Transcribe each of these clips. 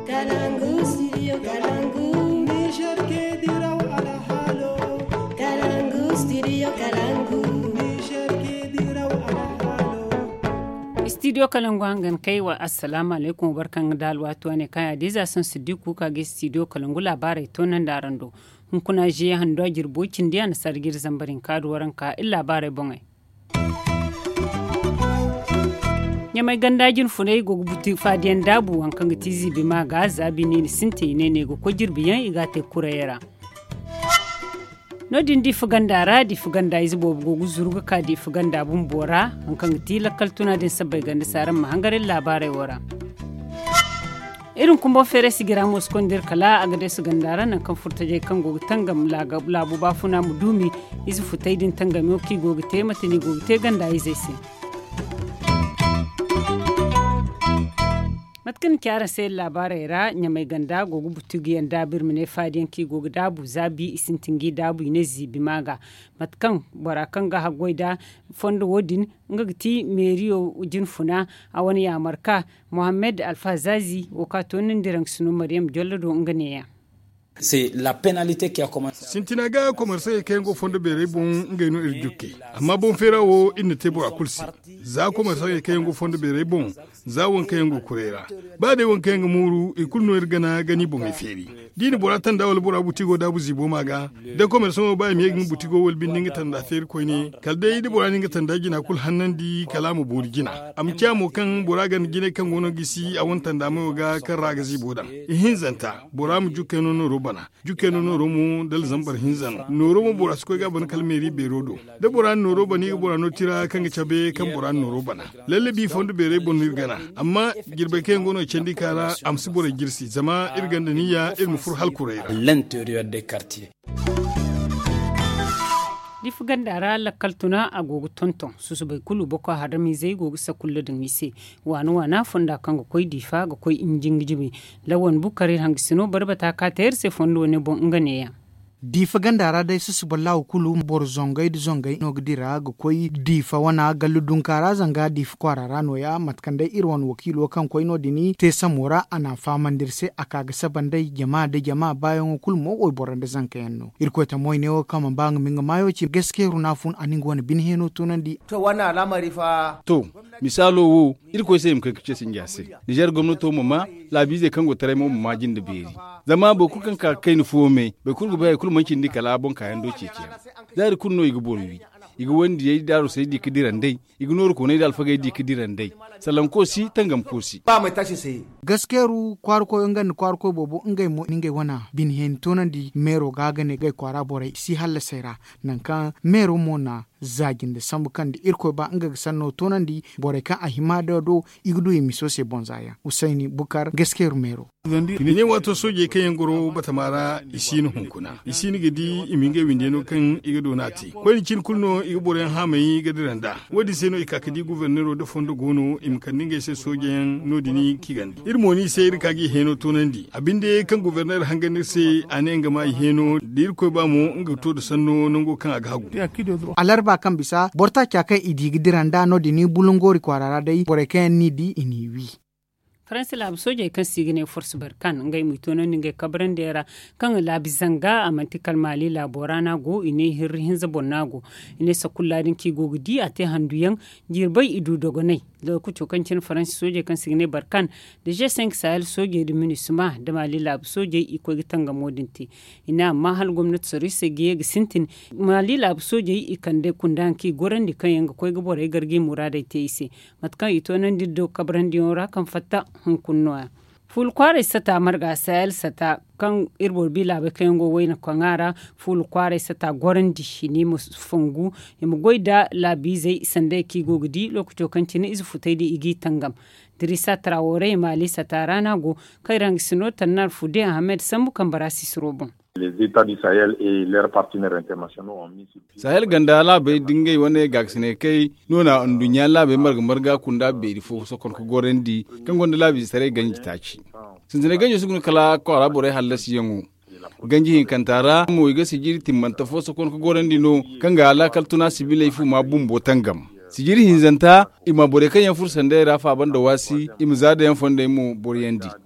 Kalangu, studio Kalangu. Niger ke diraw ala halo. Kalangu, studio Kalangu. Niger ke diraw ala halo. Studio Kalangu hangan kai wa assalamu alaikum barkan dalwa to ne kaya diza san siddiku kage studio Kalangu labarai to nan da rando. Hun kuna je hando girbokin diya na sargir zambarin kaduwaran ka illa labarai bongai. Nyamai gandajin funai go buti fadiyan dabu wankan tizi bima ga zabi ne sinte ne go ko jirbiyan igate kurayera. Nodin di fugandara di fuganda izbo go guzurga ka di fuganda bumbora wankan tila kaltuna din sabai ganda saran mahangarin labarai wara. Irin kumbo fere sigira moskondir kala agade su gandara nan kan furtaje kan go tangam labu bafuna mudumi izu futaidin tangam yoki go te matini go te ganda izese. matkan kyara sai labarai ra nyamai ganda gogu butugiyan dabir mine fadiyan ki gogu dabu zabi isintingi dabu ine zibi maga matkan barakan ga hagoida fondo wodin ngagti meriyo ujin funa a wani yamarka Mohamed Alfazazi wakatonin dirang sunu Maryam Jollodo nganeya. C'est la pénalité qui a commencé. Sintinaga commerce kengo fondo bere bon ngeno irjuke. Amma bon ferawo inne tebo akulsi. Za commerce kengo fondo bere bon za won kengo kurera. Ba de won kengo muru ikulno irgana gani bon eferi. Dini boratan dawal bora butigo da buzi bo maga. De commerce mo ba mi yegin butigo wol bindinga tanda fer ko ni. Kalde idi borani nga tanda gina kul hannandi kalamu bor gina. Am kyamo kan boragan gine kan gono gisi a won tanda mo ga kan ragazi bodan. Ihinzanta boram juke no bana juke no romu dal zambar hinzan no romu bora sko ga ban kalmeri berodo da bora no roba ni bora no tira kan chabe kan bora no robana lalle bi fondu bere bon irgana amma girbe ken gono cendi kara am si bora girsi zama irganda niya ilmu fur halkure l'intérieur des quartiers. Difugandara la kaltuna agogo tonton susu bai kulu boko harami zai gogo sakulla da wise wana fonda kan koi difa ga koi injin gijibi lawan bukari hangisino barbata ka tayar se fondo ne bon nganeya. Difa gandara dai susu balla kulu bor zongai no gdira ga koi difa wana galudun kara zanga difa kwarara no ya matkandai irwan wakilo kan koi no dini te samora ana famandirse akaga sabandai jama'a bayan kul mo oy borande zanka yanno irko ta moyne o kama bang minga mayo ci geske runafun aningo wani bin heno tunandi to wana lamari fa to misalo wo irko sai mka kice sin jase Niger gwamnato mu ma labize kango tare mu majin da beri zama bo kukan ka kai nufu me be kulgu bai kulman kin dikala bon kayan doce ce dari kunno igi borwi igi wandi yayi daro sai di kidiran dai igi noru ko ne da alfaga di kidiran dai salam ko si tangam ko si ba mai tashi sai gaskeru kwarko ngan kwarko bobo ngai mo ningai wana bin hen tonandi mero gagane gai kwara borai si halla saira nan kan mero mona zagin da sambu kan da irko ba nga sanno tonandi borai kan ahima da do igdu emiso se bonzaya Usaini Bukar gaskeru mero ne wato soje kayan goro batamara isini hunkuna isini gidi iminge windeno kan igdo nati ko ni cin kulno igboren hamayi gadiranda wadi seno ikakadi gouverneur do fondo gono imkaninge se sojen nodini kigandi irmoni se irkagi heno tonandi abinde kan gouverneur hanganir se anenga mai heno dirko ba mu ngato da sanno nango kan agagu alarba kan bisa borta kyaka idi gidiranda nodini bulungori kwarara dai boreken nidi iniwi Faransa labu soja kan sigine force barkan ngai mutono ninge kabran dera kan labi zanga amantikal mali laborana go ine hirhin zabonago ine sakulladin ki gogudi ate handuyan jirbai idu dogonai da ku cokancin Faransa soja kan sigine barkan da G5 Sahel soja da munisma da mali labu soja iko gitanga modinti ina mahal gwamnati sorise ge gisintin mali labu soja ikande kundan ki gorandi kan yanga koy gabore gargi murada te ise matkan itonan diddo kabran diora kan fatta hunkunnoa ful kware sata marga sahel sata kan irbor bila be kengo wayna kwangara ful kware sata gorandi shini mu fungu mu goida labize sande ki gogdi lokuto kan tini izu futaidi igi tangam Dirisa Traoré mali sata rana go kairang sino tanar fude Ahmed sambu kan barasi surobon Les États du Sahel et leurs partenaires internationaux ont mis Sahel ganda la be dingai wane gaksine kai nona ondunya la be marga kunda be rifo sokon ko gorendi kan gonda la bi sare ganji taci sinzene ganji sugunu kala ko arabore halasi yangu ganji hin kantara mo iga sigiri timmanta fo sokon ko gorendi no kanga ala kaltuna sibile fu ma bumbo tangam sigiri hinzanta ima bore kan yan fursande rafa banda wasi imzada yan fonde mu boryendi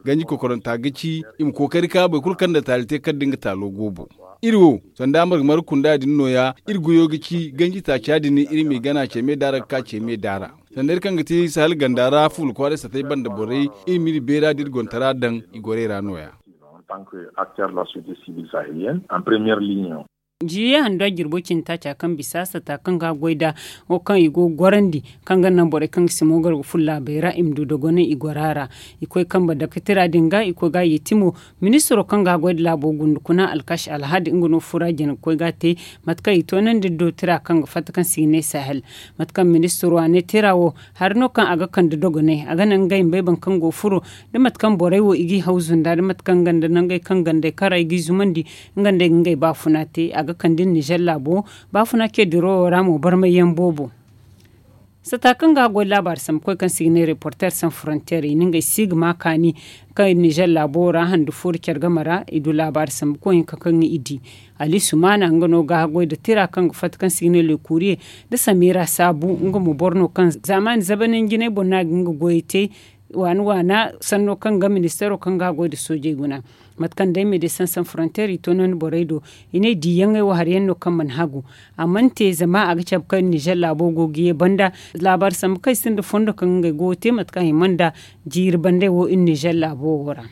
ganji kokoron ta gaci im kokari ka bai kulkan da talite kan dinga talo gobo irwo sanda mar kunda din noya irguyo gici ganji ta chadi ni iri mi gana ce me dara ka ce me dara sanda kan gati sahal gandara ful kware sa tai banda borai iri mi bera dir gontara dan igore ranoya en tant qu'acteur de la société civile sahélienne en première ligne. jiya hando girbocin ta kan bisa sa ta kan ga goida o kan igo gorandi kan ga nan bore kan simogar fulla bera imdu dogone igorara ikoi kan ba da kitira dinga iko ga yitimo ministro kan ga goida labo gundukuna alkash alhadi ingono furajin ko ga te matka itonan diddo tira kan fatkan sine sahel matkan ministro ne tirawo har no kan aga kan dogone aga nan ga imbe ban kan go furo da matkan bore wo igi hauzun da matkan ganda nan ga kan ganda kara igi zumandi ngande ngai ba funate aga kandin Niger labo ba funa ke diro ramo bar mai yan bobo satakan ga go labar sam ko kan signe reporter sans frontiere ninga sigma kani kai Niger labo ra handu furker gamara idu labar sam ko in kan idi ali sumana ngano ga go da tira kan fatkan signe le courrier da samira sabu ngomo borno kan zaman zabanin gine bonna nga goite wana sanno kan ga ministero kan ga go da soje guna matkan dai medecins sans frontières tonon boredo ine diyangai wa hariyan no kan manhagu amante zama a gacab kan Niger labo gogiye banda labar sam kai sin da fondo kan ga go te matkan himanda jir bande wo in Niger labo wora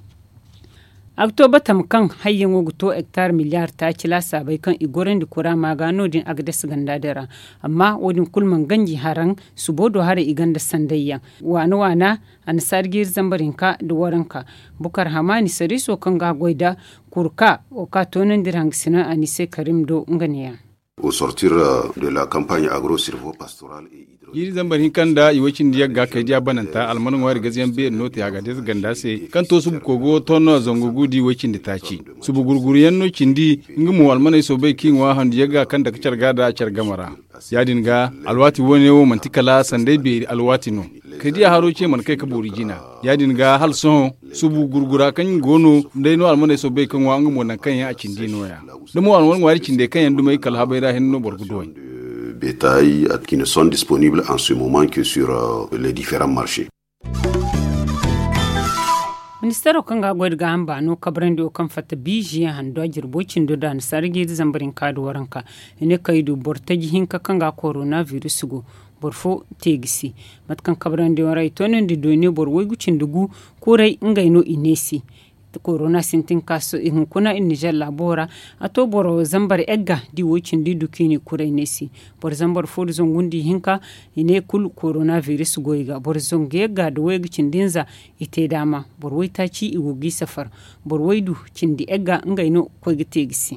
Oktoba tamkan hayyan woguto hectare miliyar ta kila sabai kan igoren da kura magano din agdas gandadara amma wodin kulman ganji haran subodo hare iganda sandayya wana an sargir zambarinka da waranka bukar hamani sariso kan ga goida kurka o ka tonan dirhang sina anise karim do nganiya au sortir de la campagne agro-silvopastorale et yiri zambarin kan da iwacin da ga kai ja bananta almanin wari gaziyan be noti ga des ganda se kan to su kogo tono zongugu di wacin da taci su bugurguriyan no cindi ngumu almanai so bai kin wa handi yaga kan da kacar gada car gamara yadin ga alwati wone wo mantikala sandai be alwati no kadi haro ce man kai ka borijina yadin ga hal son su bugurgura kan gono dai no almanai so bai kan wa ngumu nan kan ya a cindi noya damo alwan wari cinde kan yandu mai kalhabaira hinno borgudo bétail qui ne sont disponibles en ce moment que sur les différents marchés. Ministero kan ga gwada ga hamba no kabran da kan fata bijiya hando jirbocin da dan sargi zambarin kadu waranka ne kai du bortaji hinka kan ga coronavirus go borfo tegisi matkan kabran da warai tonen da doni borwai gucin dugu korai ingaino inesi corona sintin kaso in kuna in Niger labora ato boro zambar egga di wocin di dukini kurai nesi bor zambar fod zongundi hinka ine kul coronavirus goiga bor zonge egga do wegi cindinza ite dama bor waita ci iwogi safar bor waidu cindi egga ngaino ko gitegisi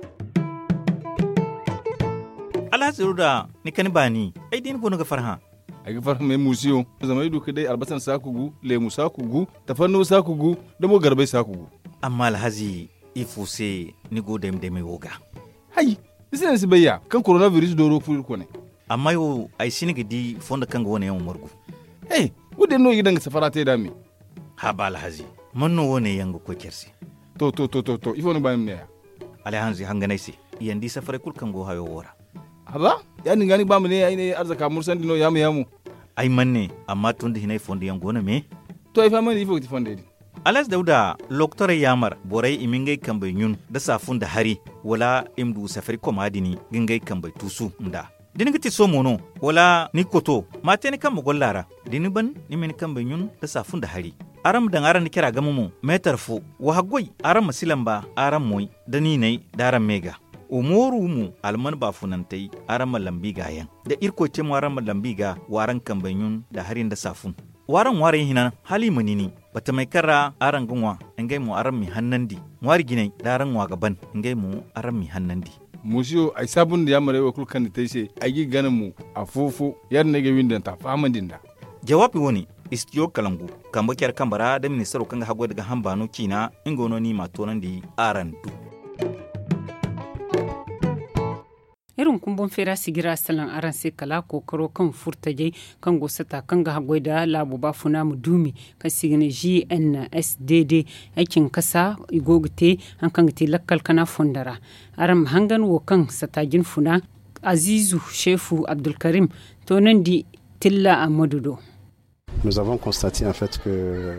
ala ziruda ni kan bani ai din bono ga farha ai ga farha mai musiyo zama idu kadai albasan sakugu lemu sakugu tafanno sakugu da mo garbai sakugu amma alhazi ifuse ni go dem dem woga hai bisan si bayya kan coronavirus doro fur ko ne amma yo ai sini gidi fonda kan go ne yan morgu hey wude no gidan safara te dami ha ba alhazi manno wone yango ko kersi to ifo no bayim ne alhazi hanganai si yandi safare kul kan go hayo wora haba ya ni gani ba mu ne ai ne arzaka mursan dino yamu ai manne amma tun da hinai fondi yan gona me to ai fa mani ifo ti fonde di alas dauda loktore yamar borai imingai kambai nyun da safun da hari wala imdu safari komadini gingai kambai tusu nda dini gati so mono wala ni koto mate ni kan mogollara dini ban ni min kambai nyun da safun da hari aram dan aran kira gamumu metar fu wa hagoi aram masilamba aram moy da ni nei daram mega umoru mu alman ba funantai aran lambi gayan da irko ce mu aran lambi ga waran kambanyun da harin da safun waran warin hinan hali manini bata mai kara aran gunwa ngai mu aran mi hannandi wari ginai daran wa gaban ngai mu aran mi hannandi musiyo ai sabun da yamare wa kulkan da tace ai ganin mu a fofo yar ne ga windan ta famandin da jawabi woni istiyo kalangu kamba kyar kambara da ministero kan hago daga hambano kina ingono ni matonan di aran du irin kumbon fera sigira salan aran sai kala kokaro kan furtaje kan gosata kan ga hagoi da labu ba funa mu dumi ka sigine GNSDD aikin kasa igogite an kan te lakkal kana fondara aran hangan wo kan satajin funa Azizu Shefu Abdulkarim to nan di Tilla Amadudo. Nous avons constaté en fait que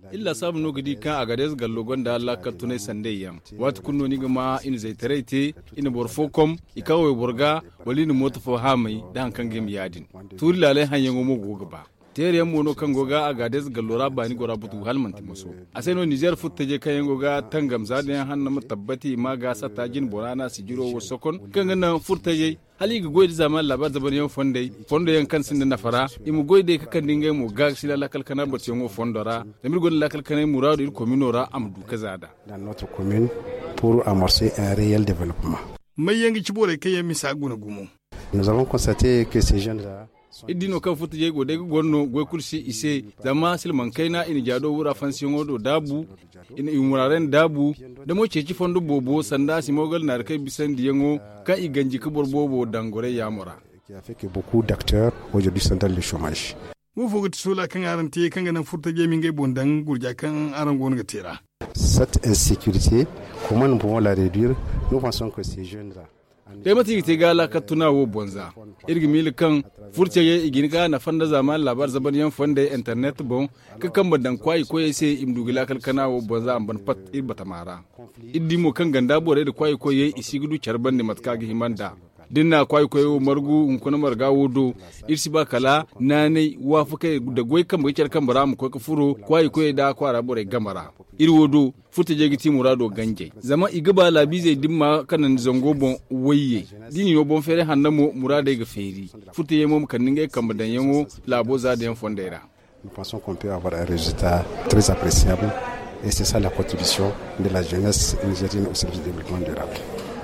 illa sabu no gidi kan agades gallo gonda Allah ka tunai sande yam wat kunno ni gama in zai tarete in borfokom ikawe borga walini moto fo hamai dan kan gem yadin turi lalai hanyen mo goga ba tere yam mono kan goga agades gallo rabani gora butu halmanti muso aseno Niger futtaje kan goga tangam zaden hanna mutabbati maga satajin borana sijiro wo sokon kan nan furtaje hali ga goyi zaman labar zaban yan fondo yan kan sin na fara imu goyi de kan dinga mu ga sila la kalkana bot yan fondora da mir gon la kalkana muradu il communora amdu kazada dans notre commune pour amorcer un réel développement mai yangi cibore kayen misa guna gumo nous avons constaté que ces jeunes là idino kan futu je gode gonno goy kursi ise zama silman kaina in jado wura fansiyon do dabu in imuraren dabu da mo ceci fondo bobo sanda simogal nar kai bisan diyango ka iganji kabor bobo dangore yamura qui a fait que beaucoup d'acteurs aujourd'hui sont dans le chômage wo fogut sula kan arante kan ganan furta je min ngay bondan gurja kan aran gon ga tera cette insécurité comment nous pouvons la réduire nous pensons que ces jeunes là dai mati te gala ka tuna wo bonza irgi mil kan furce ye igini ka na fanda zaman labar zaban yan fanda internet bon ka kan badan kwai ko yese imdugila kal kana wo bonza amban pat ibata mara iddi mo kan ganda bore da kwai ko ye isigudu charban ne matka gi himanda dinna kwai ko margu un kuna marga wodo irsi ba kala nane wafuka da goy kan bukar kan bara mu ko ka furo kwai ko da kwara bore gamara iri wodo furta je giti murado ganje zama igaba labi zai dimma kanan zango bon waye dini no bon fere hannamo murade ga feri furta yemo kan ninge kan badan yemo labo za da yan fondera nous pensons qu'on peut avoir un résultat très appréciable et c'est ça la contribution de la jeunesse nigérienne au service du développement durable.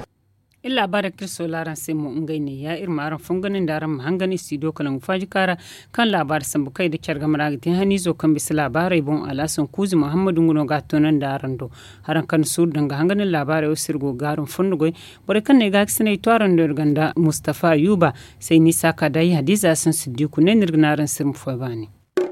illa barakir solaran sai mu ngai ne ya irma ran funganin da ran hangani sido kalan faji kara kan labar san bukai da kyar gamara ga hani zo kan bis labarai bon alasan kuzi muhammadu nguno ga tonan da ran do haran kan sur danga hanganin labarai o sirgo garun fundugoi bare kan ne ga kisne toran da ganda mustafa yuba sai ni saka dai hadiza san siddiku ne nirgnaran sirmu fa bani.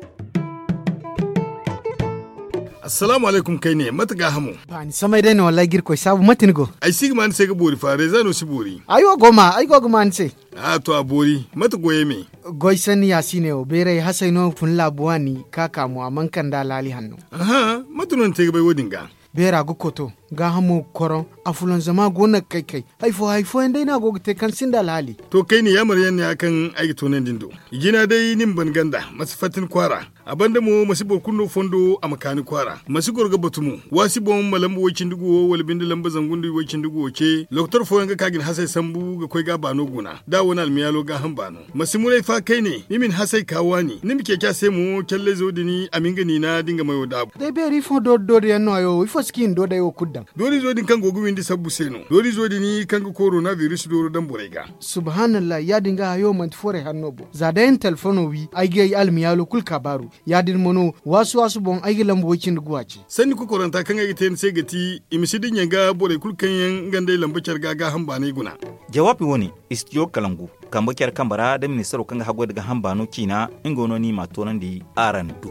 Assalamu alaikum kai ne mataga hamu. Ba ni samai dai ne wallahi girko sabu matin go. Ai sigi man sai ga bori fare zano si bori. Ayo goma, ai go man sai. To a bori mata goye me. Goy sani yasine o bere hasaino fun labuwani kaka mu aman kan da lali hannu. Aha, matunan te ga bai wodinga. Bera go koto ga hamu koron afulan zama gona kai haifo indai na go te kan sinda lali. To kai ne yamar yan ne akan aiki tonan dindo. Igina dai nin ban ganda masfatin kwara. Abanda mu masibor kunno fondo a makani kwara masigor ga batumu wasibon malambo wacin dugo wal bindi lamba zangundu wacin dugo ce doktor fo ga kagin hasai sambu ga koi ga bano guna da wona almiyalo ga hambano masimurai fa kai ne nimin hasai kawani nimi ke kya sai mu kelle zodini aminga ni na dinga mayo dabu dai beri fo do yanno ayo ifo skin do da yo kuddan dori zodin kan gogu windi sabbu seno dori zodini kan ga coronavirus do dan borega subhanallah ya dinga ayo man fore hannobo zadayen telefono wi aige almiyalo kul kabaru yadir mono wasu bon aigi lambocin guwace sani ku koranta kan aigi ten sai gati imisidin yanga bore kulkan yan gande lambacar gaga hamba ne guna jawabi woni istiyo kalangu kamba kyar kambara da ministero kan hago daga hambano kina ingono ni matonan di arandu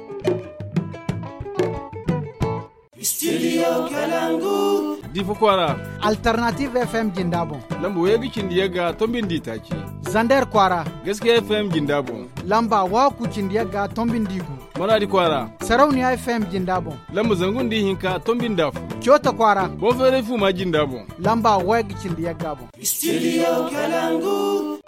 Studio Kalangu Difo kwara Alternative FM Jindabon lambo yegi cindiyaga tombin ditaci Zander kwara Gaskiya FM Jindabon lamba waku cindiyaga tombin digu Maradi kwara Sarauniya FM Jindabon lamba zangun di hinka tombin dafu Kyota kwara Bon fere fu ma Jindabon lamba wegi cindiyaga bon Studio Kalangu